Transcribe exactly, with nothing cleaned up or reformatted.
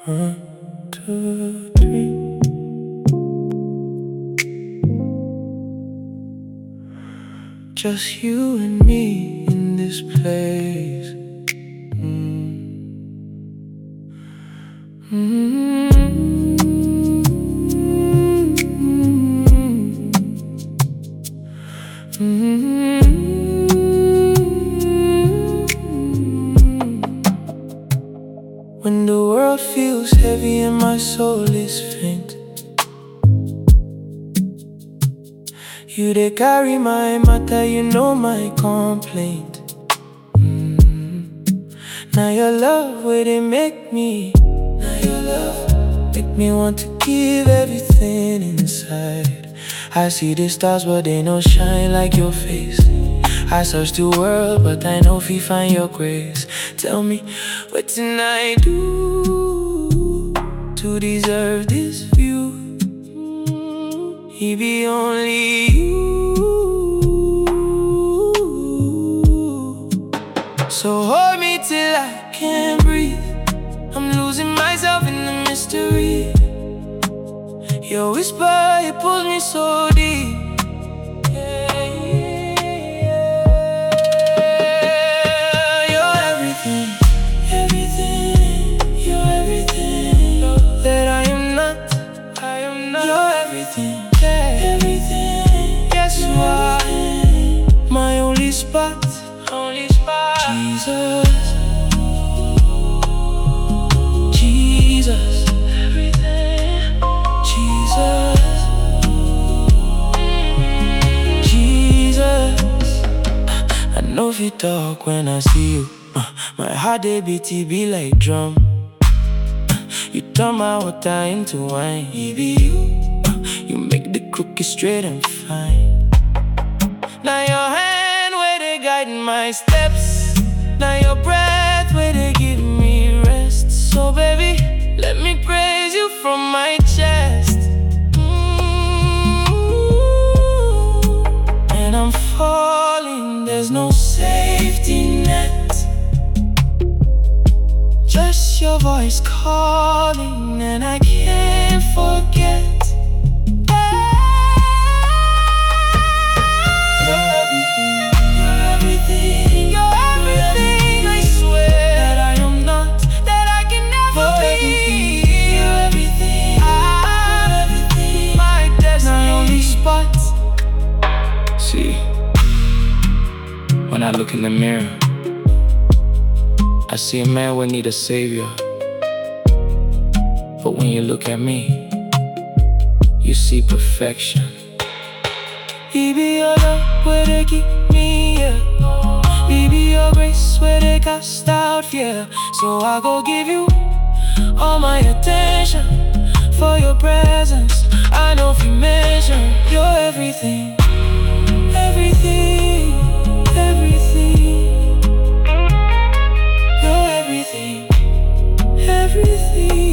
One, two, three. Just you and me in this place. Mm. Mm-hmm. Mm-hmm. When the world feels heavy and my soul is faint, you they carry my matter, you know my complaint. mm. Now your love, where they make me. Now your love, make me want to give everything inside. I see the stars, but they don't shine like your face. I search the world, but I know if you find your grace. Tell me, what can I do to deserve this view? He be only you. So hold me till I can't breathe. I'm losing myself in the mystery. Your whisper, it pulls me so deep. Yeah, yeah. You're everything, everything. You're everything that I am not. I am not. You're everything, everything. Yes, you are my only spot, only spot. Jesus, Jesus, everything. Jesus, Jesus. I know if you talk when I see you, uh, my heart they beat, it be like drum. You turn my water into wine. It be you. You make the crooked straight and fine. Now your hand where they guide my steps. Now your breath where they give me rest. So baby, let me praise you from my chest. Mm-hmm. And I'm falling, there's no safety net. Just your voice calling, and I can't forget. When I look in the mirror, I see a man will need a savior. But when you look at me, you see perfection. It be your love where they keep me, yeah. It be your grace where they cast out fear. So I go give you all my attention. For your presence, I know if you measure. You're everything, everything, everything. You're everything, everything.